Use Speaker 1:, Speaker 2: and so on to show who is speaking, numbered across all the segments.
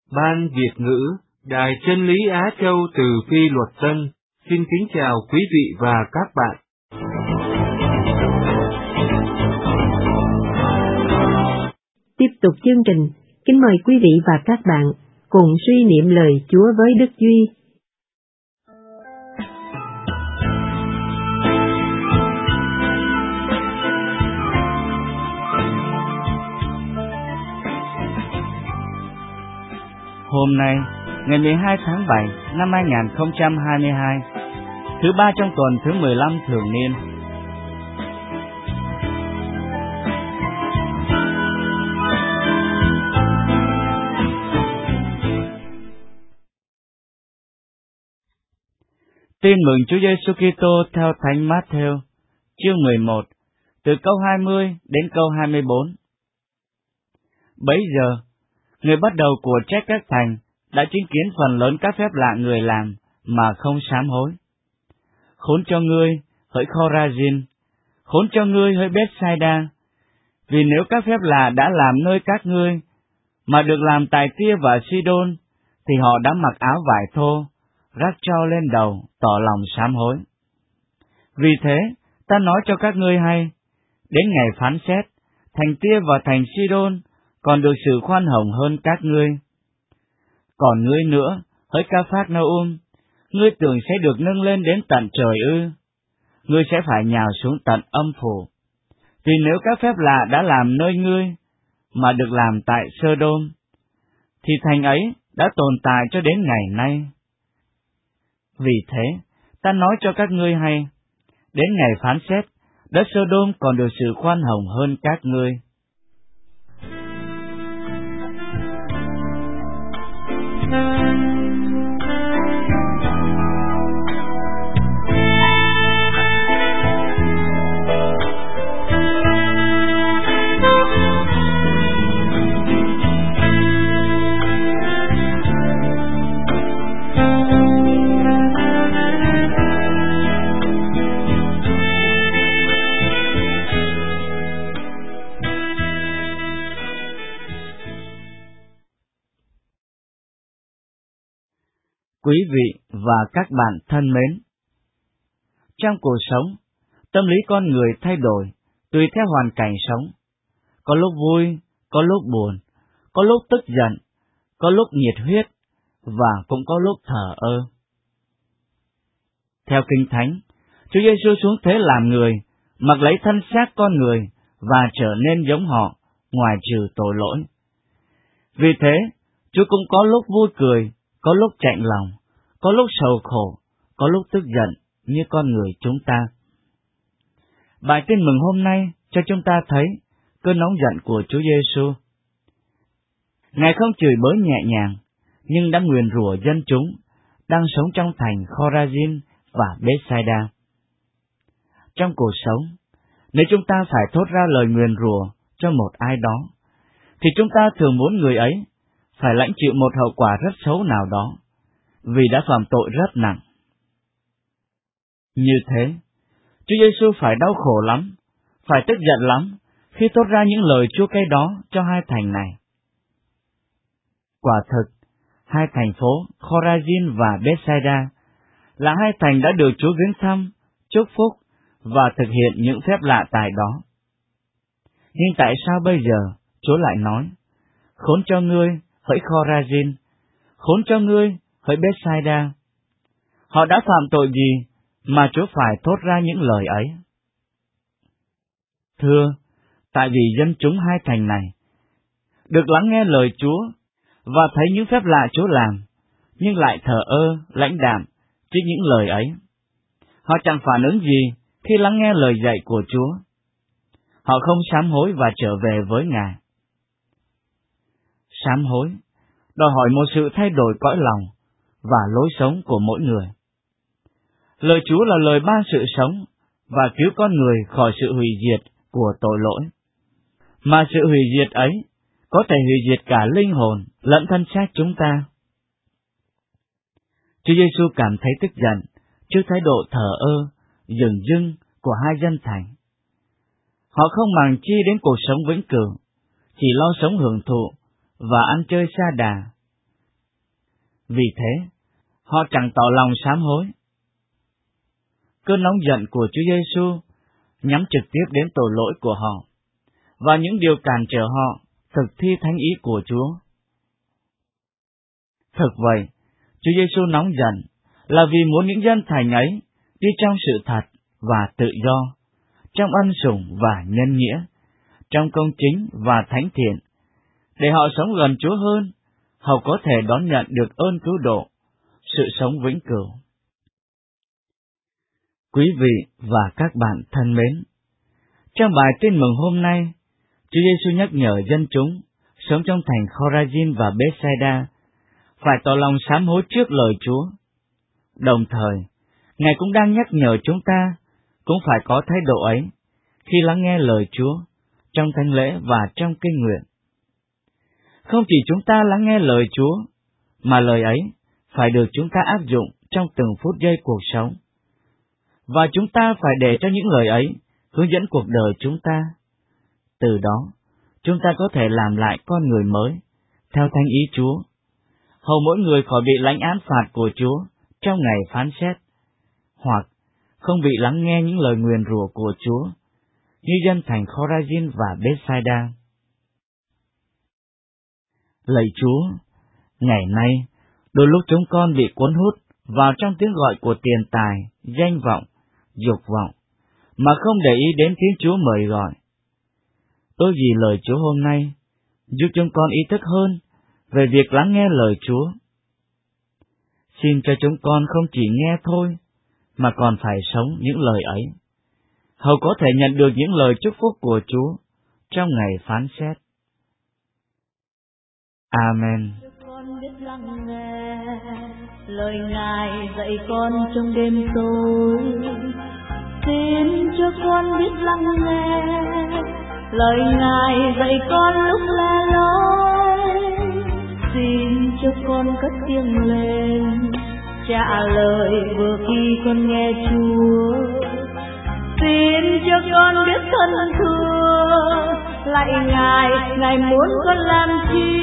Speaker 1: Ban Việt ngữ, Đài Chân lý Á Châu từ Phi Luật Tân, xin kính chào quý vị và các bạn.
Speaker 2: Tiếp tục chương trình, kính mời quý vị và các bạn cùng suy niệm lời Chúa với Đức Duy.
Speaker 3: Hôm nay, ngày 12 tháng 7 năm 2022, thứ ba trong tuần thứ 15 thường niên. Tin mừng Chúa Giêsu Kitô theo Thánh Mát-thêu, chương 11, từ câu 20 đến câu 24. Bấy giờ, người bắt đầu của trách các thành đã chứng kiến phần lớn các phép lạ người làm mà không sám hối. Khốn cho ngươi, hỡi Khorazin! Khốn cho ngươi, hỡi Bethsaida! Vì nếu các phép lạ đã làm nơi các ngươi, mà được làm tại Tia và Sidon, thì họ đã mặc áo vải thô, rắc tro lên đầu, tỏ lòng sám hối. Vì thế, ta nói cho các ngươi hay, đến ngày phán xét, thành Tia và thành Sidon còn được sự khoan hồng hơn các ngươi. Còn ngươi nữa, hỡi Ca-phác-na-um, ngươi tưởng sẽ được nâng lên đến tận trời ư? Ngươi sẽ phải nhào xuống tận âm phủ. Vì nếu các phép lạ đã làm nơi ngươi, mà được làm tại Sơ-đôm, thì thành ấy đã tồn tại cho đến ngày nay. Vì thế, ta nói cho các ngươi hay, đến ngày phán xét, đất Sơ-đôm còn được sự khoan hồng hơn các ngươi. Quý vị và các bạn thân mến, trong cuộc sống, tâm lý con người thay đổi tùy theo hoàn cảnh sống. Có lúc vui, có lúc buồn, có lúc tức giận, có lúc nhiệt huyết, và cũng có lúc thờ ơ. Theo Kinh Thánh, Chúa Giêsu xuống thế làm người, mặc lấy thân xác con người và trở nên giống họ, ngoài trừ tội lỗi. Vì thế, Chúa cũng có lúc vui cười, có lúc chạnh lòng, có lúc sầu khổ, có lúc tức giận như con người chúng ta. Bài tin mừng hôm nay cho chúng ta thấy cơn nóng giận của Chúa Giêsu. Ngài không chửi bới nhẹ nhàng, nhưng đã nguyền rủa dân chúng đang sống trong thành Khorazin và Bethsaida. Trong cuộc sống, nếu chúng ta phải thốt ra lời nguyền rủa cho một ai đó, thì chúng ta thường muốn người ấy phải lãnh chịu một hậu quả rất xấu nào đó, vì đã phạm tội rất nặng. Như thế, Chúa Giêsu phải đau khổ lắm, phải tức giận lắm khi thốt ra những lời chua cay đó cho hai thành này. Quả thực, hai thành phố Khorazin và Bethsaida là hai thành đã được Chúa viếng thăm, chúc phúc và thực hiện những phép lạ tại đó. Nhưng tại sao bây giờ Chúa lại nói, khốn cho ngươi, hỡi Khorazin, khốn cho ngươi, hỡi Bethsaida? Họ đã phạm tội gì mà Chúa phải thốt ra những lời ấy? Thưa, tại vì dân chúng hai thành này được lắng nghe lời Chúa và thấy những phép lạ Chúa làm, nhưng lại thờ ơ, lãnh đạm trước những lời ấy. Họ chẳng phản ứng gì khi lắng nghe lời dạy của Chúa. Họ không sám hối và trở về với Ngài. Sám hối đòi hỏi một sự thay đổi cõi lòng và lối sống của mỗi người. Lời Chúa là lời ban sự sống và cứu con người khỏi sự hủy diệt của tội lỗi. Mà sự hủy diệt ấy có thể hủy diệt cả linh hồn lẫn thân xác chúng ta. Chúa Giêsu cảm thấy tức giận trước thái độ thờ ơ, dửng dưng của hai dân thành. Họ không màng chi đến cuộc sống vĩnh cửu, chỉ lo sống hưởng thụ và ăn chơi sa đà. Vì thế, họ chẳng tỏ lòng sám hối. Cơn nóng giận của Chúa Giêsu nhắm trực tiếp đến tội lỗi của họ và những điều cản trở họ thực thi thánh ý của Chúa. Thực vậy, Chúa Giêsu nóng giận là vì muốn những dân thành ấy đi trong sự thật và tự do, trong ân sủng và nhân nghĩa, trong công chính và thánh thiện, để họ sống gần Chúa hơn, hầu có thể đón nhận được ơn cứu độ, sự sống vĩnh cửu. Quý vị và các bạn thân mến, trong bài tin mừng hôm nay, Chúa Giêsu nhắc nhở dân chúng sống trong thành Khorazin và Bethsaida phải tỏ lòng sám hối trước lời Chúa. Đồng thời, Ngài cũng đang nhắc nhở chúng ta cũng phải có thái độ ấy khi lắng nghe lời Chúa trong thánh lễ và trong kinh nguyện. Không chỉ chúng ta lắng nghe lời Chúa, mà lời ấy phải được chúng ta áp dụng trong từng phút giây cuộc sống. Và chúng ta phải để cho những lời ấy hướng dẫn cuộc đời chúng ta. Từ đó, chúng ta có thể làm lại con người mới, theo thánh ý Chúa, hầu mỗi người khỏi bị lãnh án phạt của Chúa trong ngày phán xét, hoặc không bị lắng nghe những lời nguyền rủa của Chúa, như dân thành Khorazin và Bethsaida. Lạy Chúa, ngày nay, đôi lúc chúng con bị cuốn hút vào trong tiếng gọi của tiền tài, danh vọng, dục vọng, mà không để ý đến tiếng Chúa mời gọi. Tôi vì lời Chúa hôm nay, giúp chúng con ý thức hơn về việc lắng nghe lời Chúa. Xin cho chúng con không chỉ nghe thôi, mà còn phải sống những lời ấy, hầu có thể nhận được những lời chúc phúc của Chúa trong ngày phán xét. Amen.
Speaker 2: Con biết lắng nghe lời Ngài dạy con trong đêm tối. Xin cho con biết lắng nghe lời Ngài dạy con lúc la lối. Xin cho con cất tiếng lên trả lời vừa khi con nghe Chúa. Xin cho con biết thân thương, lạy Ngài, Ngài muốn con làm chi?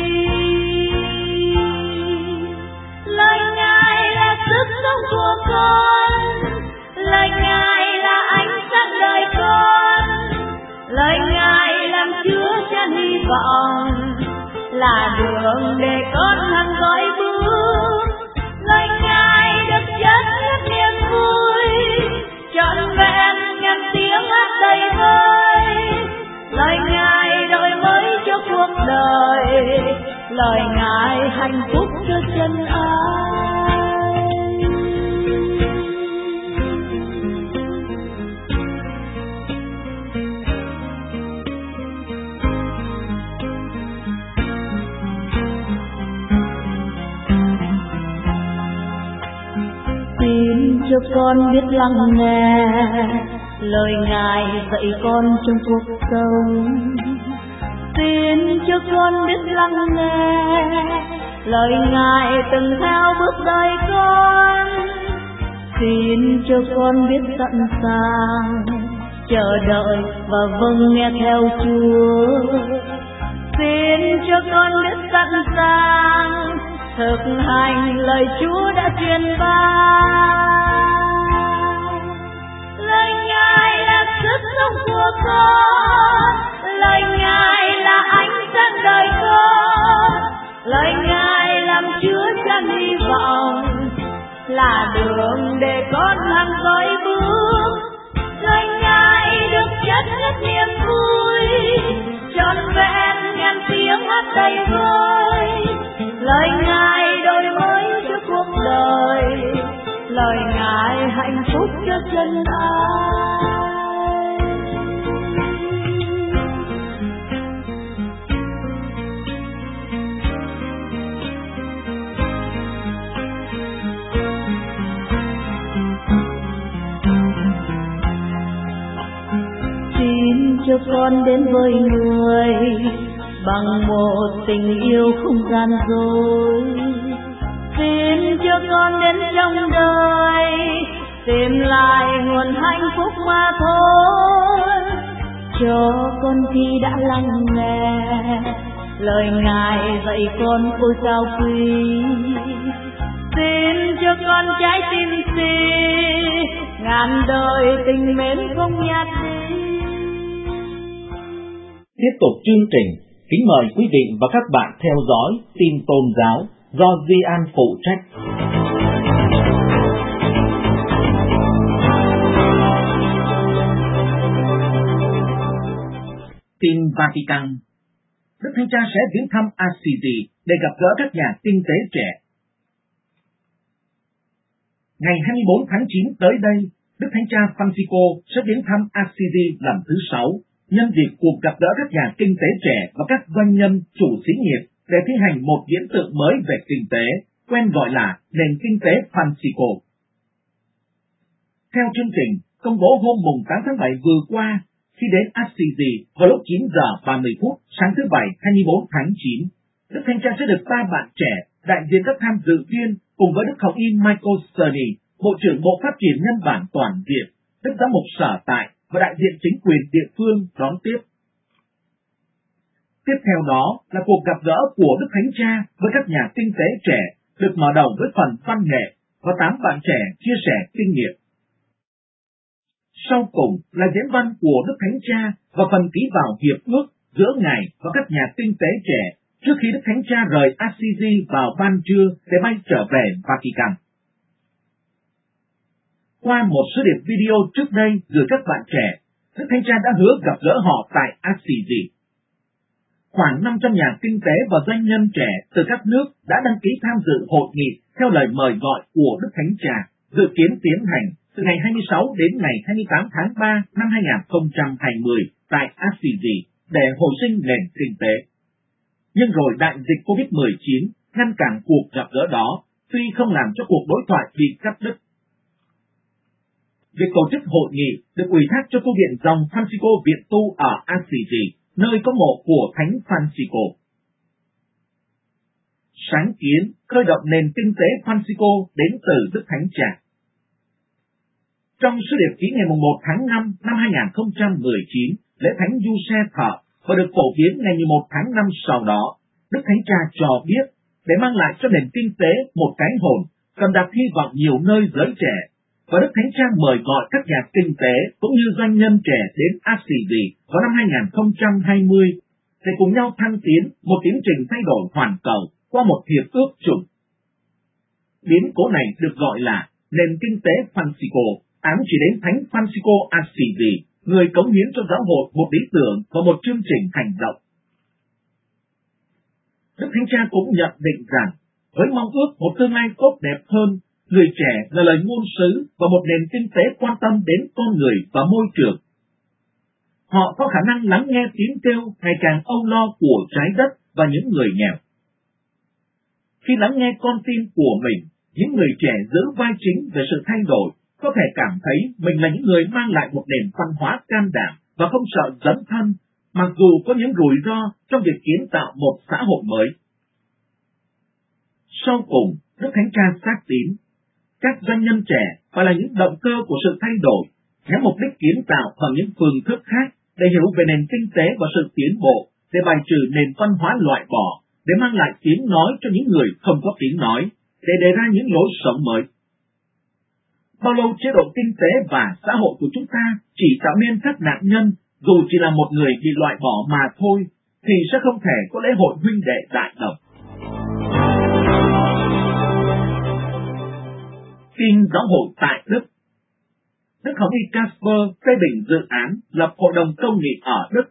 Speaker 2: Lời Ngài là sức sống của con, lời Ngài là ánh sáng đời con, lời Ngài làm chứa chan hy vọng, là đường để con hằng dõi bước. Lời Ngài được chất ngất niềm vui, trọn vẹn ngàn tiếng hát đầy vơi. Lời Ngài đổi mới cho cuộc đời, lời Ngài hạnh phúc cho chân ai. Xin cho con biết lắng nghe lời Ngài dạy con trong cuộc sống. Xin cho con biết lắng nghe lời Ngài từng theo bước đời con. Xin cho con biết sẵn sàng chờ đợi và vâng nghe theo Chúa. Xin cho con biết sẵn sàng thực hành lời Chúa đã truyền ban. Lời Ngài là sức sống của con, lời Ngài là ánh sáng đời con, lời Ngài làm chứa chan hy vọng, là đường để con hằng dõi bước. Lời Ngài được chất ngất niềm vui, trọn vẹn ngàn tiếng hát đầy vơi. Lời Ngài đổi mới cho cuộc đời, lời Ngài hạnh phúc cho chân ai. Xin cho con đến với người bằng một tình yêu không gian dối. Xin cho con đến trong đời tìm lại nguồn hạnh phúc mà thôi. Cho con khi đã lắng nghe lời Ngài dạy con ôi cao quý. Xin cho con trái tim si, ngàn đời tình mến không nhạt đi.
Speaker 4: Tiếp tục chương trình, kính mời quý vị và các bạn theo dõi tin tôn giáo do Di An phụ trách. Tin Vatican. Đức Thánh Cha sẽ viếng thăm Assisi để gặp gỡ các nhà kinh tế trẻ. Ngày 24 tháng 9 tới đây, Đức Thánh Cha Francisco sẽ viếng thăm Assisi lần thứ 6, nhân dịp cuộc gặp gỡ các nhà kinh tế trẻ và các doanh nhân, chủ xí nghiệp để thi hành một viễn tượng mới về kinh tế, quen gọi là nền kinh tế Francisco. Theo chương trình, công bố hôm mùng 8 tháng 7 vừa qua, khi đến Assisi vào lúc 9 giờ 30 phút sáng thứ Bảy 24 tháng 9, Đức Thánh Cha sẽ được 3 bạn trẻ, đại diện các tham dự viên cùng với Đức Hồng Y Michael Cerny, Bộ trưởng Bộ Phát triển Nhân bản Toàn diện, Đức Giám mục sở tại và đại diện chính quyền địa phương đón tiếp. Tiếp theo đó là cuộc gặp gỡ của Đức Thánh Cha với các nhà kinh tế trẻ, được mở đầu với phần văn nghệ và 8 bạn trẻ chia sẻ kinh nghiệm. Sau cùng là diễn văn của Đức Thánh Cha và phần ký vào hiệp ước giữa Ngài và các nhà kinh tế trẻ trước khi Đức Thánh Cha rời Assisi vào ban trưa để bay trở về Vatican. Qua một số điệp video trước đây gửi các bạn trẻ, Đức Thánh Cha đã hứa gặp gỡ họ tại Assisi. Khoảng 500 nhà kinh tế và doanh nhân trẻ từ các nước đã đăng ký tham dự hội nghị theo lời mời gọi của Đức Thánh Cha, dự kiến tiến hành từ ngày 26 đến ngày 28 tháng 3 năm 2020 tại Assisi để hồi sinh nền kinh tế. Nhưng rồi đại dịch COVID-19 ngăn cản cuộc gặp gỡ đó, tuy không làm cho cuộc đối thoại bị cắt đứt. Việc tổ chức hội nghị được ủy thác cho tu viện dòng Francisco Viện Tu ở Assisi, nơi có mộ của Thánh Francisco. Sáng kiến khơi động nền kinh tế Francisco đến từ Đức Thánh Cha. Trong sứ điệp ký ngày 1 tháng 5 năm 2019, lễ Thánh Giuse Thọ và được phổ biến ngày 11 tháng 5 sau đó, Đức Thánh Cha cho biết để mang lại cho nền kinh tế một cái hồn, cần đặt hy vọng nhiều nơi giới trẻ, và Đức Thánh Cha mời gọi các nhà kinh tế cũng như doanh nhân trẻ đến Assisi vào năm 2020 để cùng nhau thăng tiến một tiến trình thay đổi hoàn cầu qua một hiệp ước chung. Biến cố này được gọi là nền kinh tế Francisco, ám chỉ đến Thánh Francisco Assisi, người cống hiến cho giáo hội một lý tưởng và một chương trình hành động. Đức Thánh Cha cũng nhận định rằng, với mong ước một tương lai tốt đẹp hơn, người trẻ là lời ngôn sứ và một nền kinh tế quan tâm đến con người và môi trường. Họ có khả năng lắng nghe tiếng kêu ngày càng âu lo của trái đất và những người nghèo. Khi lắng nghe con tim của mình, những người trẻ giữ vai chính về sự thay đổi, có thể cảm thấy mình là những người mang lại một nền văn hóa can đảm và không sợ dấn thân, mặc dù có những rủi ro trong việc kiến tạo một xã hội mới. Sau cùng, Đức Thánh Cha xác tín, các doanh nhân trẻ phải là những động cơ của sự thay đổi, nhằm mục đích kiến tạo bằng những phương thức khác để hiểu về nền kinh tế và sự tiến bộ, để bài trừ nền văn hóa loại bỏ, để mang lại tiếng nói cho những người không có tiếng nói, để đề ra những lối sống mới. Bao lâu chế độ kinh tế và xã hội của chúng ta chỉ tạo nên các nạn nhân, dù chỉ là một người bị loại bỏ mà thôi, thì sẽ không thể có lễ hội huynh đệ đại đồng. Tin giáo hội tại Đức. Đức Hồng Y Casper phê bình dự án lập hội đồng công nghị ở Đức.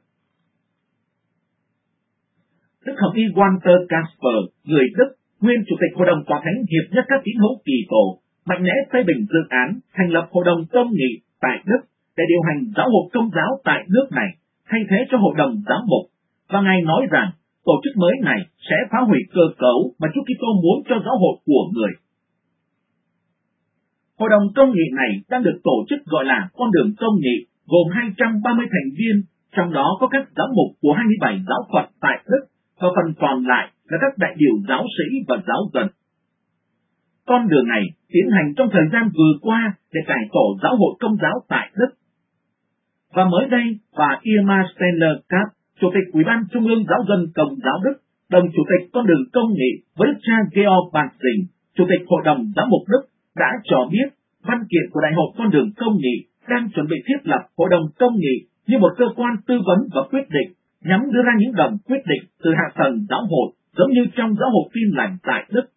Speaker 4: Đức Hồng Y Walter Casper, người Đức, nguyên chủ tịch Hội đồng Tòa Thánh Hiệp nhất các tín hữu Kỳ Tổ, mạnh mẽ phê bình dự án thành lập Hội đồng công nghị tại Đức để điều hành giáo hội công giáo tại nước này, thay thế cho Hội đồng giám mục, và Ngài nói rằng tổ chức mới này sẽ phá hủy cơ cấu mà Chúa Kitô muốn cho giáo hội của người. Hội đồng công nghị này đang được tổ chức gọi là Con đường công nghị, gồm 230 thành viên, trong đó có các giám mục của 27 giáo phận tại Đức, và phần còn lại là các đại biểu giáo sĩ và giáo dân. Con đường này tiến hành trong thời gian vừa qua để cải tổ giáo hội công giáo tại Đức. Và mới đây, bà Irma Steiner-Kapp, Chủ tịch Ủy ban Trung ương Giáo dân Công giáo Đức, đồng chủ tịch con đường công nghị với đức cha Georg Batzing, Chủ tịch Hội đồng Giám mục Đức, đã cho biết văn kiện của Đại hội con đường công nghị đang chuẩn bị thiết lập Hội đồng công nghị như một cơ quan tư vấn và quyết định nhằm đưa ra những đồng quyết định từ hạ tầng giáo hội, giống như trong giáo hội Tin lành tại Đức.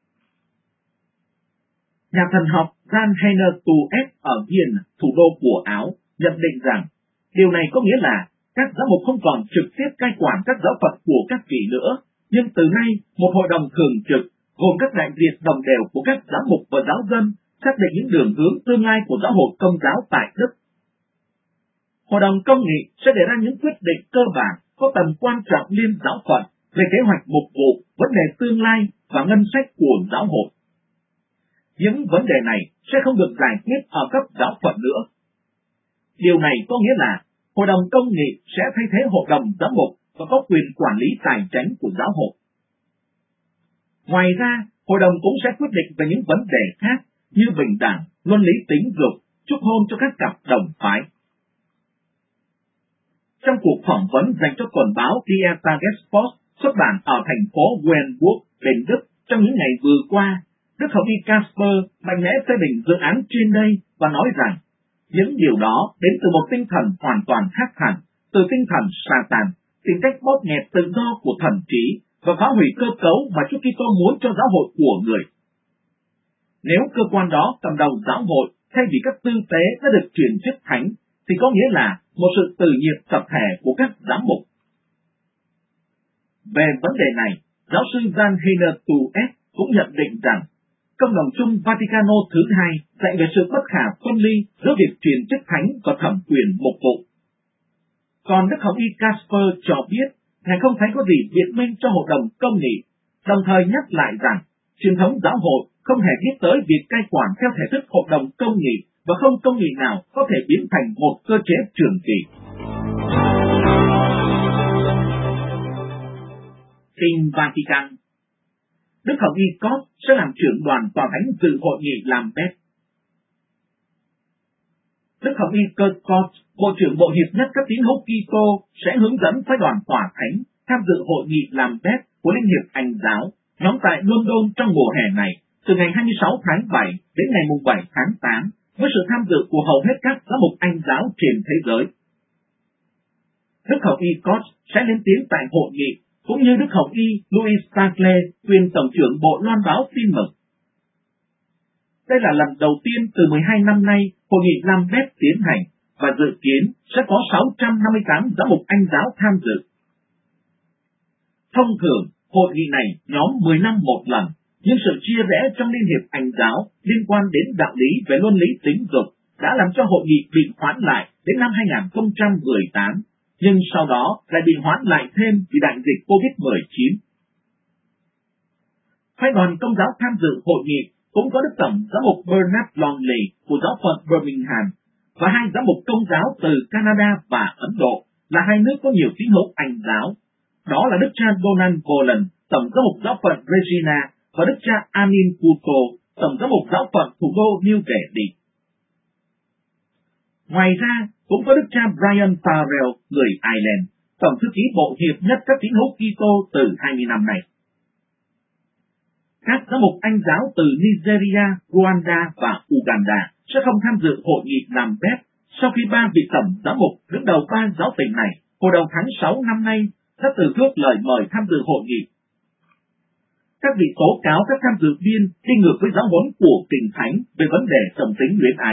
Speaker 4: Nhà thần học Jan Heiner Tues ở Vienne, thủ đô của Áo, nhận định rằng điều này có nghĩa là các giám mục không còn trực tiếp cai quản các giáo phận của các vị nữa, nhưng từ nay một hội đồng thường trực gồm các đại diện đồng đều của các giám mục và giáo dân xác định những đường hướng tương lai của giáo hội Công giáo tại Đức. Hội đồng công nghị sẽ đề ra những quyết định cơ bản có tầm quan trọng liên giáo phận về kế hoạch mục vụ, vấn đề tương lai và ngân sách của giáo hội. Những vấn đề này sẽ không được giải quyết ở cấp giáo phận nữa. Điều này có nghĩa là Hội đồng công nghị sẽ thay thế Hội đồng giám mục và có quyền quản lý tài chính của giáo hội. Ngoài ra, Hội đồng cũng sẽ quyết định về những vấn đề khác như bình đẳng, luân lý tính dục, chúc hôn cho các cặp đồng phái. Trong cuộc phỏng vấn dành cho tuần báo Die Tagespost xuất bản ở thành phố Weilburg, bên Đức trong những ngày vừa qua, Đức Hồng Y Kasper mạnh mẽ phê bình dự án trên đây và nói rằng những điều đó đến từ một tinh thần hoàn toàn khác hẳn, từ tinh thần Satan, tìm cách bóp nghẹt tự do của thần trí và phá hủy cơ cấu mà Chúa Kitô muốn cho giáo hội của người. Nếu cơ quan đó cầm đầu giáo hội thay vì các tư tế đã được truyền chức thánh, thì có nghĩa là một sự từ nhiệm tập thể của các giám mục. Về vấn đề này, giáo sư Jan Heiner Tues cũng nhận định rằng Công đồng chung Vaticano thứ hai dạy về sự bất khả phân ly giữa việc truyền chức thánh và thẩm quyền mục vụ. Còn Đức Hồng Y Kasper cho biết, Ngài không thấy có gì biện minh cho Hội đồng công nghị, đồng thời nhắc lại rằng truyền thống giáo hội không hề biết tới việc cai quản theo thể thức Hội đồng công nghị và không công nghị nào có thể biến thành một cơ chế trường kỳ. Kinh Vatican. Đức Hồng Y Cốt sẽ làm trưởng đoàn tòa thánh dự hội nghị làm bét. Đức Hồng Y Cốt, Bộ trưởng Bộ Hiệp nhất các tín hữu Kitô sẽ hướng dẫn phái đoàn tòa thánh tham dự hội nghị làm bét của Liên hiệp Anh giáo nhóm tại London trong mùa hè này, từ ngày 26 tháng 7 đến ngày 7 tháng 8, với sự tham dự của hầu hết các giám mục Anh giáo trên thế giới. Đức Hồng Y Cốt sẽ lên tiếng tại hội nghị, cũng như Đức Hồng Y Louis Tagle, quyền Tổng trưởng Bộ Loan báo tin mừng. Đây là lần đầu tiên từ 12 năm nay hội nghị Lambeth tiến hành, và dự kiến sẽ có 658 giám mục Anh giáo tham dự. Thông thường, hội nghị này nhóm 10 năm một lần, nhưng sự chia rẽ trong Liên hiệp Anh giáo liên quan đến đạo lý về luân lý tính dục đã làm cho hội nghị bị hoãn lại đến năm 2018, nhưng sau đó lại bị hoãn lại thêm vì đại dịch COVID-19. Phái đoàn Công giáo tham dự hội nghị cũng có Đức Tổng giám mục Bernard Longley của giáo phận Birmingham và hai giám mục Công giáo từ Canada và Ấn Độ, là hai nước có nhiều tín hữu Anh giáo. Đó là Đức cha Donald Boland, Tổng giám mục giáo phận Regina, và Đức cha Amin Puto, Tổng giám mục giáo phận thủ đô New Delhi. Ngoài ra, cũng có Đức cha Brian Farrell, người Ireland, Tổng thư ký Bộ Hiệp nhất các tín hữu Kitô từ 20 năm nay. Các giám mục Anh giáo từ Nigeria, Rwanda và Uganda sẽ không tham dự hội nghị Lambeth sau khi ba vị tổng giám mục đứng đầu ba giáo tỉnh này hồi đầu tháng 6 năm nay đã từ chối lời mời tham dự hội nghị. Các vị tố cáo các tham dự viên đi ngược với giáo huấn của Kinh Thánh về vấn đề đồng tính luyến ái.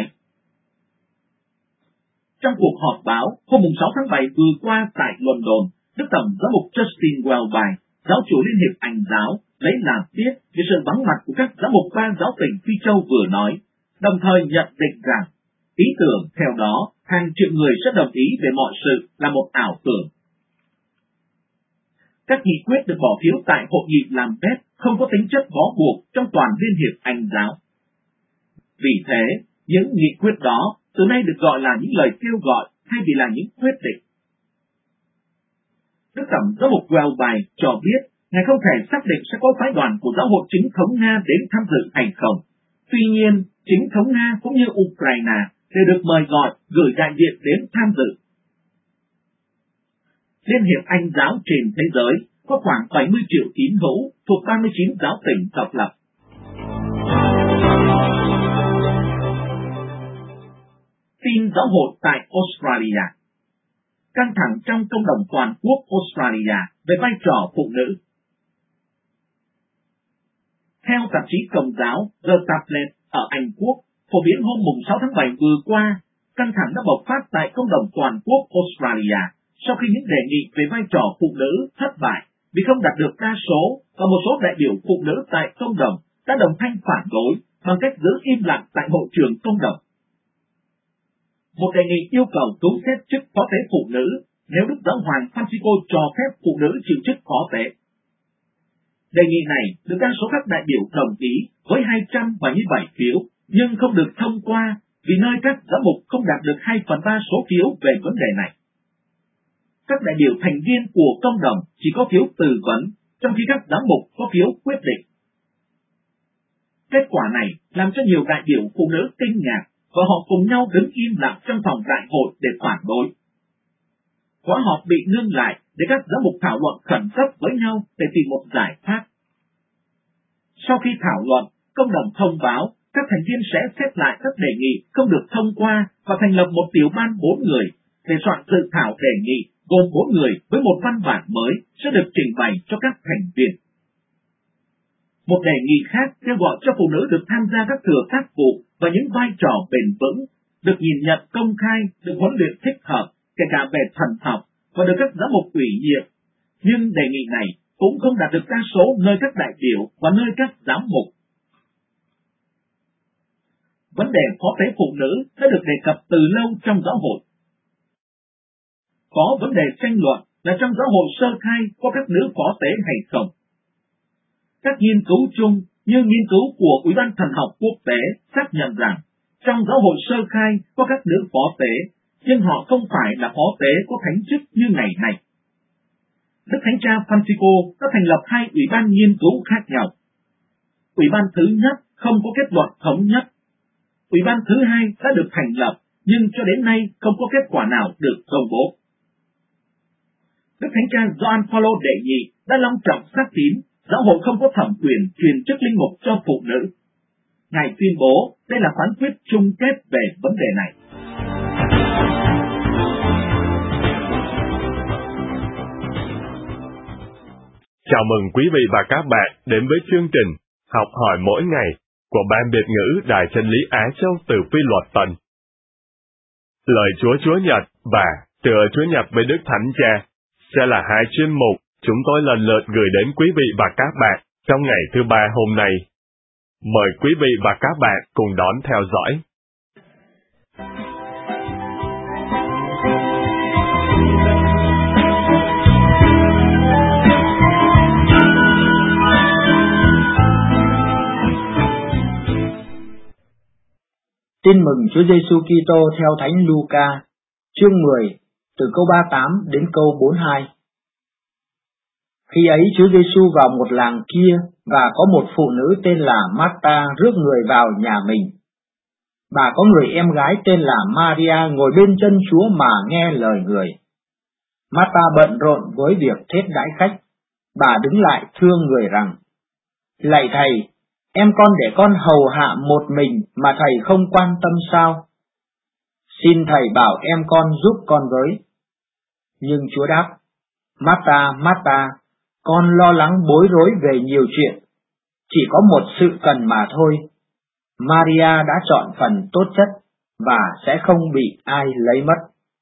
Speaker 4: Trong cuộc họp báo hôm 6 tháng 7 vừa qua tại London, Đức Tổng giám mục Justin Welby, giáo chủ Liên hiệp Anh giáo, lấy làm tiếc về sự vắng mặt của các giám mục ba giáo tỉnh Phi Châu vừa nói, đồng thời nhận định rằng ý tưởng theo đó hàng triệu người sẽ đồng ý về mọi sự là một ảo tưởng. Các nghị quyết được bỏ phiếu tại hội nghị Lambeth không có tính chất bó buộc trong toàn Liên hiệp Anh giáo. Vì thế, những nghị quyết đó từ nay được gọi là những lời kêu gọi thay vì là những quyết định. Đức Tổng giám mục Welby cho biết Ngài không thể xác định sẽ có phái đoàn của giáo hội chính thống Nga đến tham dự hay không. Tuy nhiên, chính thống Nga cũng như Ukraine đều được mời gọi gửi đại diện đến tham dự. Liên hiệp Anh giáo trên thế giới có khoảng 70 triệu tín hữu thuộc 39 giáo tỉnh độc lập. Tin giáo hội tại Australia. Căng thẳng trong cộng đồng toàn quốc Australia về vai trò phụ nữ. Theo tạp chí Công giáo The Tablet ở Anh Quốc, phổ biến hôm 6 tháng 7 vừa qua, căng thẳng đã bộc phát tại cộng đồng toàn quốc Australia sau khi những đề nghị về vai trò phụ nữ thất bại vì không đạt được đa số, và một số đại biểu phụ nữ tại cộng đồng đã đồng thanh phản đối bằng cách giữ im lặng tại hội trường cộng đồng. Một đề nghị yêu cầu cứu xét chức phó tế phụ nữ nếu Đức Giáo hoàng Francisco cho phép phụ nữ chịu chức phó tế. Đề nghị này được đa số các đại biểu đồng ý với 277 phiếu, nhưng không được thông qua vì nơi các giám mục không đạt được 2/3 số phiếu về vấn đề này. Các đại biểu thành viên của cộng đồng chỉ có phiếu tư vấn, trong khi các giám mục có phiếu quyết định. Kết quả này làm cho nhiều đại biểu phụ nữ kinh ngạc, và họ cùng nhau đứng im lặng trong phòng đại hội để phản đối. Khóa họp bị ngưng lại để các giám mục thảo luận khẩn cấp với nhau để tìm một giải pháp. Sau khi thảo luận, cộng đồng thông báo các thành viên sẽ xét lại các đề nghị không được thông qua và thành lập một tiểu ban 4 người để soạn dự thảo đề nghị gồm 4 người với một văn bản mới sẽ được trình bày cho các thành viên. Một đề nghị khác kêu gọi cho phụ nữ được tham gia các thừa tác vụ và những vai trò bền vững, được nhìn nhận công khai, được huấn luyện thích hợp, kể cả về thần học, và được các giám mục ủy nhiệm. Nhưng đề nghị này cũng không đạt được đa số nơi các đại biểu và nơi các giám mục. Vấn đề phó tế phụ nữ đã được đề cập từ lâu trong giáo hội. Có vấn đề tranh luận là trong giáo hội sơ khai có các nữ phó tế hay không. Các nghiên cứu chung như nghiên cứu của Ủy ban Thần học Quốc tế xác nhận rằng trong giáo hội sơ khai có các nữ phó tế, nhưng họ không phải là phó tế có thánh chức như ngày nay. Đức Thánh Cha Francisco đã thành lập 2 ủy ban nghiên cứu khác nhau. Ủy ban thứ nhất không có kết luận thống nhất. Ủy ban thứ hai đã được thành lập, nhưng cho đến nay không có kết quả nào được công bố. Đức Thánh Cha Gioan Phaolô đệ nhị đã long trọng xác tín giáo hội không có thẩm quyền truyền chức linh mục cho phụ nữ. Ngài tuyên bố đây là phán quyết chung kết về vấn đề này.
Speaker 5: Chào mừng quý vị và các bạn đến với chương trình Học hỏi mỗi ngày của Ban Biệt ngữ Đài Chân lý Á Châu từ Phi Luật Tân. Lời Chúa Nhật và Tựa Chúa Nhật với Đức Thánh Cha sẽ là 2 chuyên mục chúng tôi lần lượt gửi đến quý vị và các bạn trong ngày thứ Ba hôm nay. Mời quý vị và các bạn cùng đón theo dõi.
Speaker 6: Tin mừng Chúa Giêsu Kitô theo Thánh Luca, chương 10, từ câu 38 đến câu 42. Khi ấy Chúa Giêsu vào một làng kia, và có một phụ nữ tên là Marta rước người vào nhà mình. Bà có người em gái tên là Maria ngồi bên chân Chúa mà nghe lời người. Marta bận rộn với việc thết đãi khách. Bà đứng lại thưa người rằng: Lạy Thầy, em con để con hầu hạ một mình mà Thầy không quan tâm sao? Xin Thầy bảo em con giúp con với. Nhưng Chúa đáp: Marta, Marta, con lo lắng bối rối về nhiều chuyện, chỉ có một sự cần mà thôi. Maria đã chọn phần tốt nhất, và sẽ không bị ai lấy mất.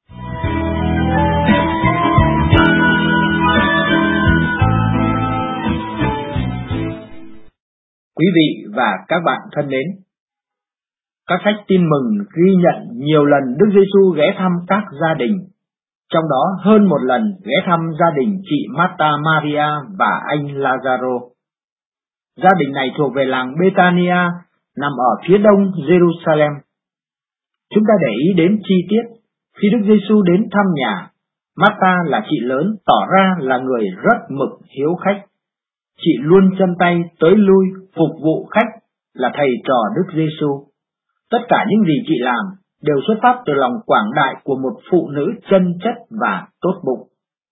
Speaker 6: Quý vị và các bạn thân mến, các sách tin mừng ghi nhận nhiều lần Đức Giêsu ghé thăm các gia đình, trong đó hơn một lần ghé thăm gia đình chị Marta Maria và anh Lazaro. Gia đình này thuộc về làng Bethania, nằm ở phía đông Jerusalem. Chúng ta để ý đến chi tiết, khi Đức Giêsu đến thăm nhà, Marta là chị lớn tỏ ra là người rất mực hiếu khách. Chị luôn chân tay tới lui phục vụ khách, là thầy trò Đức Giêsu. Tất cả những gì chị làm đều xuất phát từ lòng quảng đại của một phụ nữ chân chất và tốt bụng.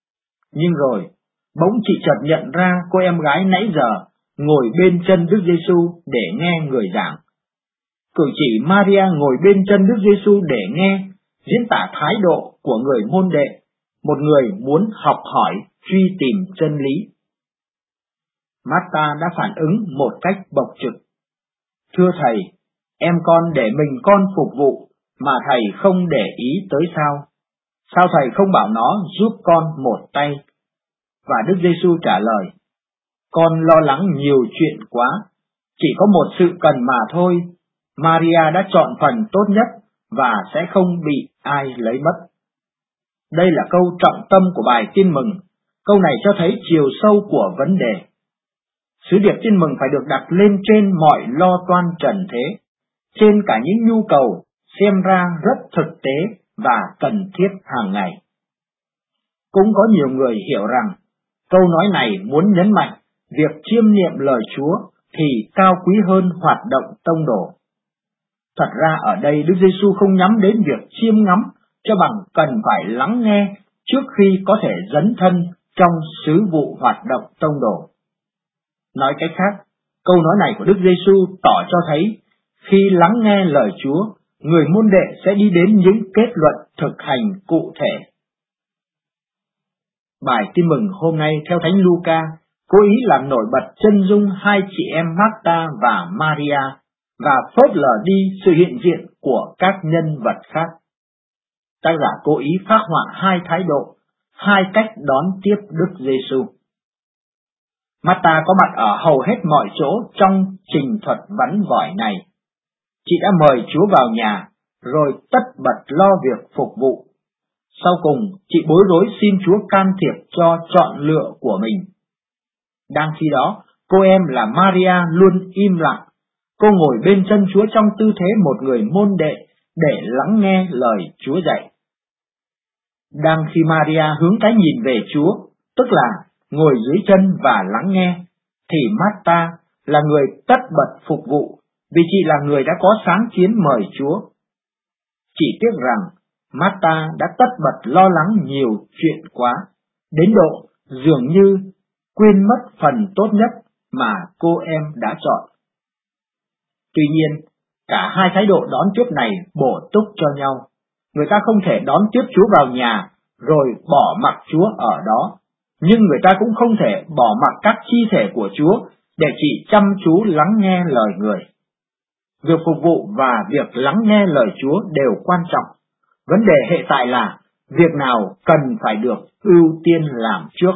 Speaker 6: Nhưng rồi, bỗng chị chợt nhận ra cô em gái nãy giờ ngồi bên chân Đức Giêsu để nghe người giảng. Cử chỉ Maria ngồi bên chân Đức Giêsu để nghe diễn tả thái độ của người môn đệ, một người muốn học hỏi, truy tìm chân lý. Marta đã phản ứng một cách bộc trực. Thưa thầy, em con để mình con phục vụ, mà thầy không để ý tới sao? Sao thầy không bảo nó giúp con một tay? Và Đức Giêsu trả lời, con lo lắng nhiều chuyện quá, chỉ có một sự cần mà thôi. Maria đã chọn phần tốt nhất và sẽ không bị ai lấy mất. Đây là câu trọng tâm của bài tin mừng. Câu này cho thấy chiều sâu của vấn đề. Sứ điệp tin mừng phải được đặt lên trên mọi lo toan trần thế, trên cả những nhu cầu xem ra rất thực tế và cần thiết hàng ngày. Cũng có nhiều người hiểu rằng câu nói này muốn nhấn mạnh việc chiêm niệm lời Chúa thì cao quý hơn hoạt động tông đồ. Thật ra ở đây Đức Giêsu không nhắm đến việc chiêm ngắm, cho bằng cần phải lắng nghe trước khi có thể dấn thân trong sứ vụ hoạt động tông đồ. Nói cách khác, câu nói này của Đức Giêsu tỏ cho thấy khi lắng nghe lời Chúa, người môn đệ sẽ đi đến những kết luận thực hành cụ thể. Bài tin mừng hôm nay theo Thánh Luca cố ý làm nổi bật chân dung hai chị em Marta và Maria và phớt lờ đi sự hiện diện của các nhân vật khác. Tác giả cố ý phác họa hai thái độ, hai cách đón tiếp Đức Giêsu. Marta có mặt ở hầu hết mọi chỗ trong trình thuật vắn vỏi này. Chị đã mời Chúa vào nhà, rồi tất bật lo việc phục vụ. Sau cùng, chị bối rối xin Chúa can thiệp cho chọn lựa của mình. Đang khi đó, cô em là Maria luôn im lặng. Cô ngồi bên chân Chúa trong tư thế một người môn đệ để lắng nghe lời Chúa dạy. Đang khi Maria hướng cái nhìn về Chúa, tức là ngồi dưới chân và lắng nghe, thì Marta là người tất bật phục vụ, vì chị là người đã có sáng kiến mời Chúa. Chỉ tiếc rằng Marta đã tất bật lo lắng nhiều chuyện quá, đến độ dường như quên mất phần tốt nhất mà cô em đã chọn. Tuy nhiên, cả hai thái độ đón tiếp này bổ túc cho nhau. Người ta không thể đón tiếp Chúa vào nhà rồi bỏ mặc Chúa ở đó, nhưng người ta cũng không thể bỏ mặc các chi thể của Chúa để chỉ chăm chú lắng nghe lời người. Việc phục vụ và việc lắng nghe lời Chúa đều quan trọng. Vấn đề hệ tại là việc nào cần phải được ưu tiên làm trước.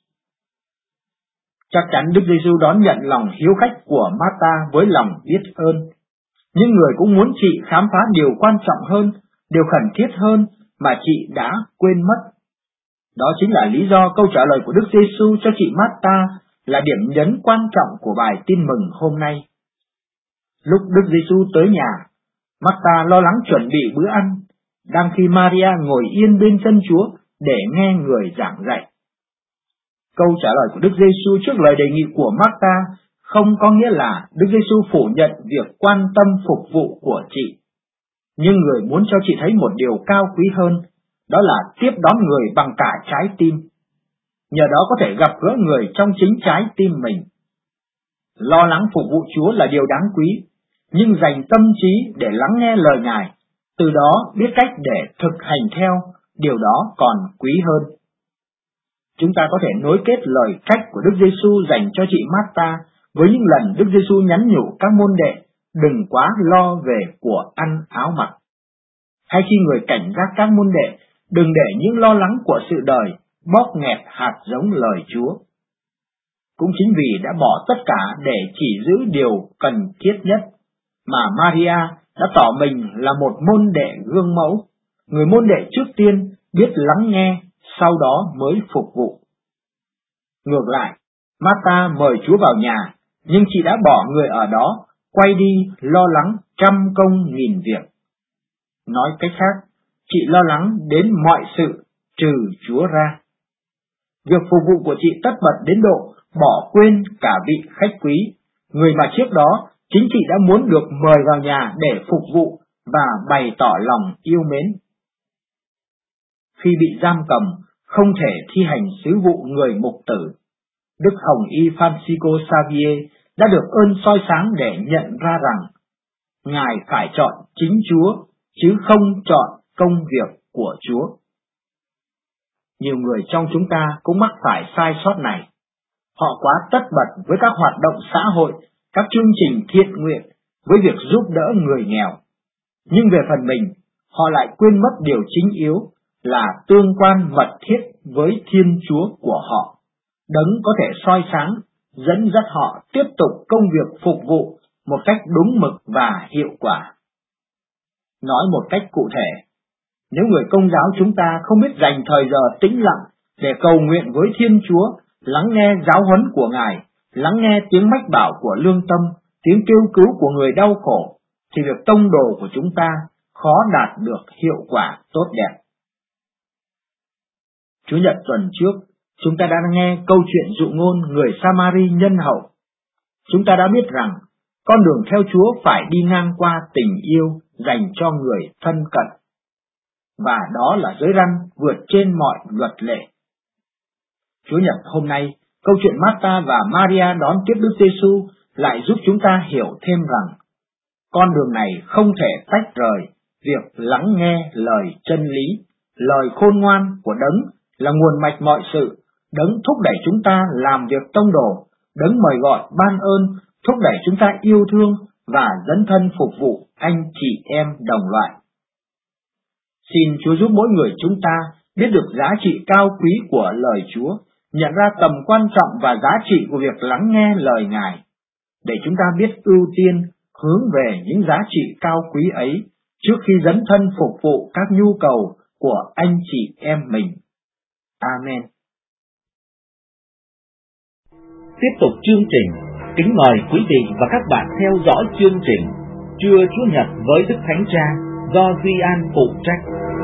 Speaker 6: Chắc chắn Đức Giêsu đón nhận lòng hiếu khách của Marta với lòng biết ơn. Nhưng người cũng muốn chị khám phá điều quan trọng hơn, điều khẩn thiết hơn mà chị đã quên mất. Đó chính là lý do câu trả lời của Đức Giêsu cho chị Marta là điểm nhấn quan trọng của bài tin mừng hôm nay. Lúc Đức Giêsu tới nhà, Marta lo lắng chuẩn bị bữa ăn, đang khi Maria ngồi yên bên chân Chúa để nghe người giảng dạy. Câu trả lời của Đức Giêsu trước lời đề nghị của Marta không có nghĩa là Đức Giêsu phủ nhận việc quan tâm phục vụ của chị. Nhưng người muốn cho chị thấy một điều cao quý hơn, đó là tiếp đón người bằng cả trái tim. Nhờ đó có thể gặp gỡ người trong chính trái tim mình. Lo lắng phục vụ Chúa là điều đáng quý, nhưng dành tâm trí để lắng nghe lời Ngài, từ đó biết cách để thực hành theo, điều đó còn quý hơn. Chúng ta có thể nối kết lời trách của Đức Giêsu dành cho chị Marta với những lần Đức Giêsu nhắn nhủ các môn đệ đừng quá lo về của ăn áo mặc. Hay khi người cảnh giác các môn đệ đừng để những lo lắng của sự đời bóp nghẹt hạt giống lời Chúa. Cũng chính vì đã bỏ tất cả để chỉ giữ điều cần thiết nhất, mà Maria đã tỏ mình là một môn đệ gương mẫu, người môn đệ trước tiên biết lắng nghe, sau đó mới phục vụ. Ngược lại, Marta mời Chúa vào nhà, nhưng chị đã bỏ người ở đó, quay đi lo lắng trăm công nghìn việc. Nói cách khác, chị lo lắng đến mọi sự trừ Chúa ra. Việc phục vụ của chị tất bật đến độ bỏ quên cả vị khách quý, người mà trước đó chính chị đã muốn được mời vào nhà để phục vụ và bày tỏ lòng yêu mến. Khi bị giam cầm, không thể thi hành sứ vụ người mục tử. Đức Hồng Y Francisco Xavier đã được ơn soi sáng để nhận ra rằng Ngài phải chọn chính Chúa, chứ không chọn công việc của Chúa. Nhiều người trong chúng ta cũng mắc phải sai sót này. Họ quá tất bật với các hoạt động xã hội, các chương trình thiện nguyện, với việc giúp đỡ người nghèo. Nhưng về phần mình, họ lại quên mất điều chính yếu là tương quan mật thiết với Thiên Chúa của họ, Đấng có thể soi sáng, dẫn dắt họ tiếp tục công việc phục vụ một cách đúng mực và hiệu quả. Nói một cách cụ thể, nếu người Công giáo chúng ta không biết dành thời giờ tĩnh lặng để cầu nguyện với Thiên Chúa, lắng nghe giáo huấn của Ngài, lắng nghe tiếng mách bảo của lương tâm, tiếng kêu cứu của người đau khổ, thì việc tông đồ của chúng ta khó đạt được hiệu quả tốt đẹp. Chủ nhật tuần trước, chúng ta đã nghe câu chuyện dụ ngôn người Samari nhân hậu. Chúng ta đã biết rằng con đường theo Chúa phải đi ngang qua tình yêu dành cho người thân cận, và đó là giới răn vượt trên mọi luật lệ. Chủ nhật hôm nay, câu chuyện Martha và Maria đón tiếp Đức Giêsu lại giúp chúng ta hiểu thêm rằng con đường này không thể tách rời việc lắng nghe lời chân lý, lời khôn ngoan của Đấng là nguồn mạch mọi sự, Đấng thúc đẩy chúng ta làm việc tông đồ, Đấng mời gọi ban ơn, thúc đẩy chúng ta yêu thương và dấn thân phục vụ anh chị em đồng loại. Xin Chúa giúp mỗi người chúng ta biết được giá trị cao quý của lời Chúa, nhận ra tầm quan trọng và giá trị của việc lắng nghe lời Ngài, để chúng ta biết ưu tiên hướng về những giá trị cao quý ấy trước khi dấn thân phục vụ các nhu cầu của anh chị em mình. Amen.
Speaker 4: Tiếp tục chương trình, kính mời quý vị và các bạn theo dõi chương trình Trưa Chúa Nhật với Đức Thánh Cha do Duy An phụ trách.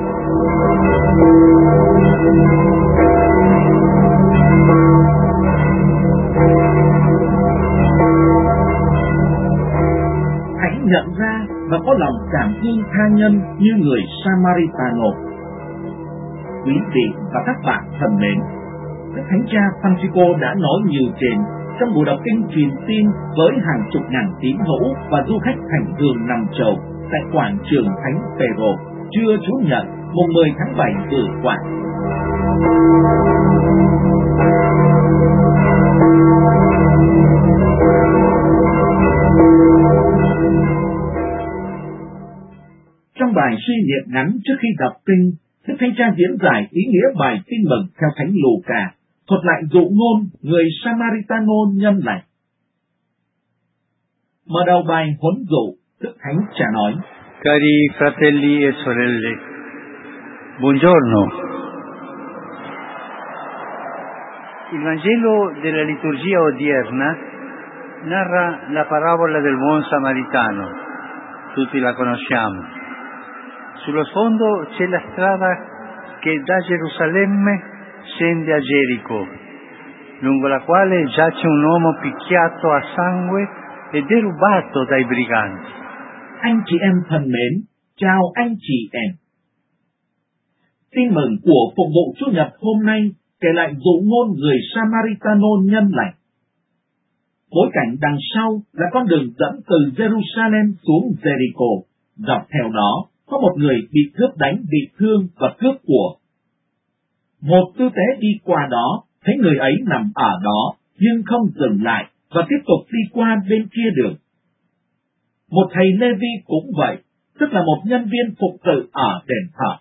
Speaker 4: Hãy nhận ra và có lòng cảm thương tha nhân như người Samaritano. Quý vị và các bạn thân mến, Đức Thánh Cha Francisco đã nói nhiều trên trong buổi đọc kinh truyền tin với hàng chục ngàn tín hữu và du khách hành hương năm châu tại quảng trường Thánh Phêrô trưa Chủ nhật mùng 10 tháng 7 vừa qua. Trong bài suy niệm ngắn trước khi đọc kinh, Đức Thánh Cha diễn giải ý nghĩa bài tin mừng theo Thánh Luca, thuật lại dụ ngôn người Samaritano nhân lành. Mở đầu bài huấn dụ, Đức Thánh Cha nói:
Speaker 7: Cari fratelli e sorelle, buongiorno. Il Vangelo della liturgia odierna narra la parabola del buon samaritano. Tutti la conosciamo. Sullo sfondo c'è la strada che da Gerusalemme scende a Gerico, lungo la quale giace un uomo picchiato a sangue e derubato dai briganti.
Speaker 4: Anh chị em thân mến, chào anh chị em. Tin mừng của phục vụ Chủ nhật hôm nay kể lại dụ ngôn người Samaritano nhân lành. Bối cảnh đằng sau là con đường dẫn từ Jerusalem xuống Jericho. Dọc theo đó có một người bị cướp đánh, bị thương và cướp của. Một tư tế đi qua đó, thấy người ấy nằm ở đó, nhưng không dừng lại và tiếp tục đi qua bên kia đường. Một thầy Lê-vi cũng vậy, tức là một nhân viên phục sự ở đền thờ.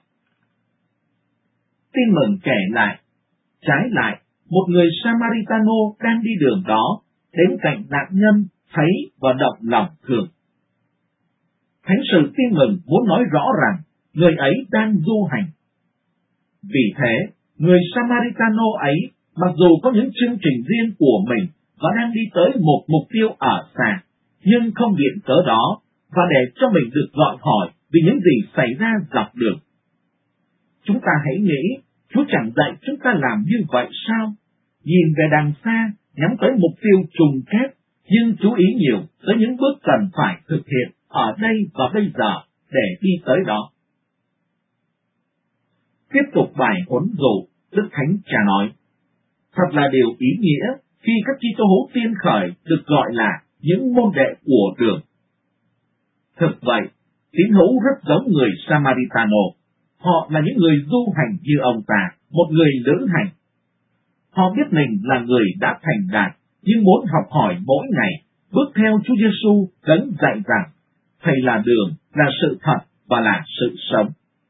Speaker 4: Tin mừng kể lại, trái lại, một người Samaritano đang đi đường đó, đến cạnh nạn nhân, thấy và động lòng thương. Thánh sử Tin mừng muốn nói rõ rằng người ấy đang du hành. Vì thế, người Samaritano ấy, mặc dù có những chương trình riêng của mình và đang đi tới một mục tiêu ở xa, nhưng không viện cớ đó và để cho mình được gọi hỏi vì những gì xảy ra dọc đường. Chúng ta hãy nghĩ, Chúa chẳng dạy chúng ta làm như vậy sao? Nhìn về đằng xa, nhắm tới mục tiêu trùng kép, nhưng chú ý nhiều tới những bước cần phải thực hiện ở đây và bây giờ để đi tới đó. Tiếp tục bài huấn dụ, Đức Thánh Cha nói, thật là điều ý nghĩa khi các Kitô hữu tiên khởi được gọi là những môn đệ của Đường. Thực vậy, tín hữu rất giống người Samaritano. Họ là những người du hành như ông ta, một người lữ hành. Họ biết mình là người đã thành đạt, nhưng muốn học hỏi mỗi ngày, bước theo Chúa Giêsu đấng dạy rằng Thầy là đường, là sự thật và là sự sống.